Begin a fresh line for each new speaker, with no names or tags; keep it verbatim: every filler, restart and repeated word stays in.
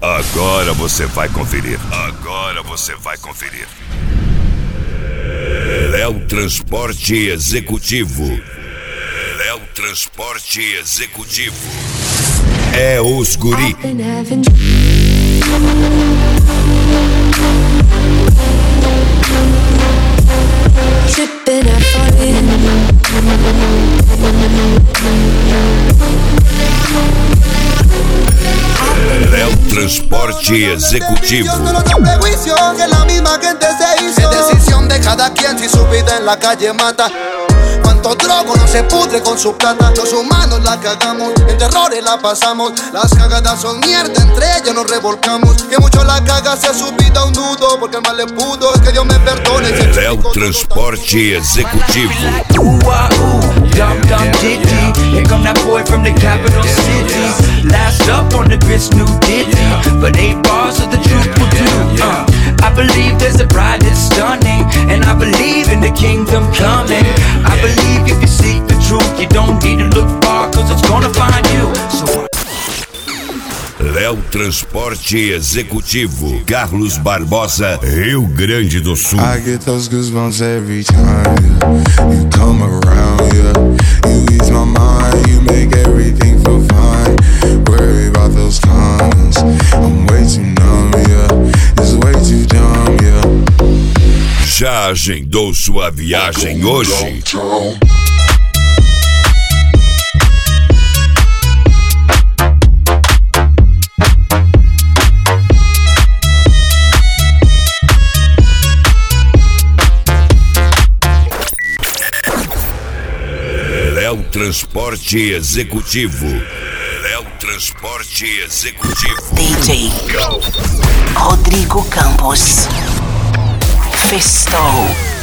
Agora você vai conferir. Agora você vai conferir. Léo Transporte Executivo. Léo Transporte Executivo. É os guri. Léo Transporte Executivo.
Es decisión de cada quien si su vida en la calle mata. Cuánto drogo no se pudre con su plata. Los humanos la cagamos, en terrores la pasamos. Las cagadas son mierda, entre ellas nos revolcamos. Que mucho la caga se ha subido un nudo, porque el mal le pudo, que Dios me perdone.
Léo Transporte Executivo.
Dum dum ditty, here come that boy from the capital city. Last up on the bitch new ditty, but eight bars of the truth will do. Uh, I believe there's a bride that's stunning, and I believe in the kingdom coming. I believe if you seek the truth, you don't need to look far, cause it's gonna find you. So
Léo Transporte Executivo, Carlos Barbosa, Rio Grande do Sul.
I get those goosebumps every time yeah. You come around, yeah. You ease my mind, you make everything feel fine. Worry about those comments, I'm way too numb, yeah. It's way too dumb, yeah.
Já agendou sua viagem hoje? Léo Transporte Executivo. Léo Transporte Executivo.
D J Rodrigo Campos. Festou.